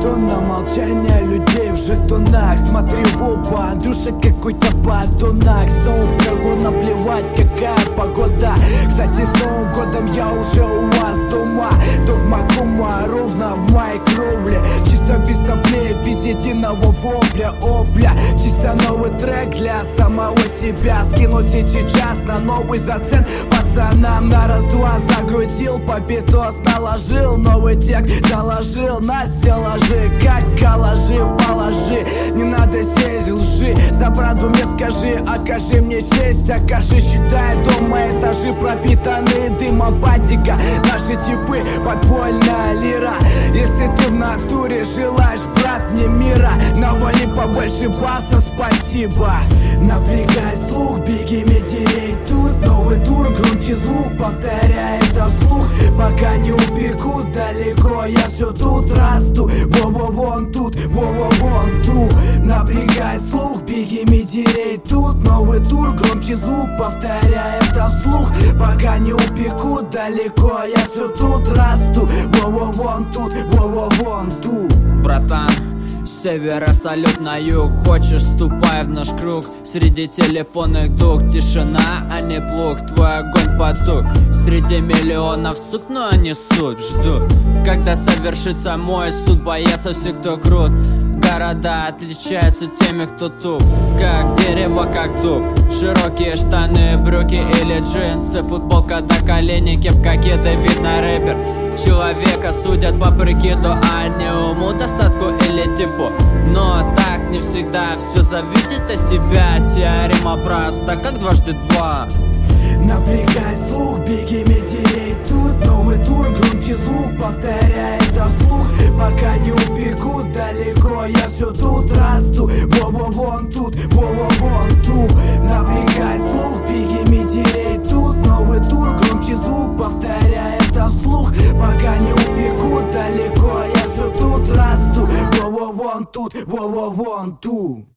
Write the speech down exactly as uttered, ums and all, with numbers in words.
Монотонно молчание людей в жетонах. Смотри в оба, Андрюша какой-то подонок. Снова прыгу, наплевать какая погода. Кстати, с Новым годом я уже у вас дома. Догма кума ровно в моей кровле. Чисто без соплей, без единого вопля. Опля, чисто новый трек для самого себя. Скинуть сейчас на новый зацен пацанам на раз-два. Загрузил, по битос наложил. Новый текст заложил на стеллажи. Как коллажи, положи. Не надо сесть лжи. За правду мне скажи, окажи мне честь. Окажи, считай дома этажи пропитаны дымом патика. Наши типы подпольная лира. Если ты в натуре желаешь, брат, мне мира, навали побольше баса, спасибо. Напрягай слух, беги медерей. Тут новый тур, громче звук, повторяй это вслух. Пока не убегу далеко, я все тут расту. Во-во вон тут, во-во вон тут. Напрягай слух, беги медерей. Тут новый тур, громче звук, повторяй это вслух. Пока не убегу далеко, я все тут расту. Во-во вон тут, во-во вон тут. Братан, с севера салют на юг. Хочешь, ступай в наш круг. Среди телефонных дуг тишина, а не плуг. Твой огонь потух. Среди миллионов сук, но они суд ждут, когда совершится мой суд. Боятся все, кто крут. Города отличаются теми, кто туп. Как дерево, как дуб. Широкие штаны, брюки или джинсы. Футболка до коленей, кепка, кеды, видно рэпер. Человека судят по прикиду, а не уму, достатку или типу. Но так не всегда, все зависит от тебя. Теорема проста, как дважды два. Напрягай слух, беги медерей. Тут новый тур, громче звук, повторяй это вслух. Пока не убегу далеко, я все тут расту. Во-во вон тут, во-во вон тут. Напрягай слух, беги медерей. Тут новый тур, громче звук, повторяй это вслух. Пока не убегу далеко, я все тут расту. Во-во вон тут, во-во вон тут.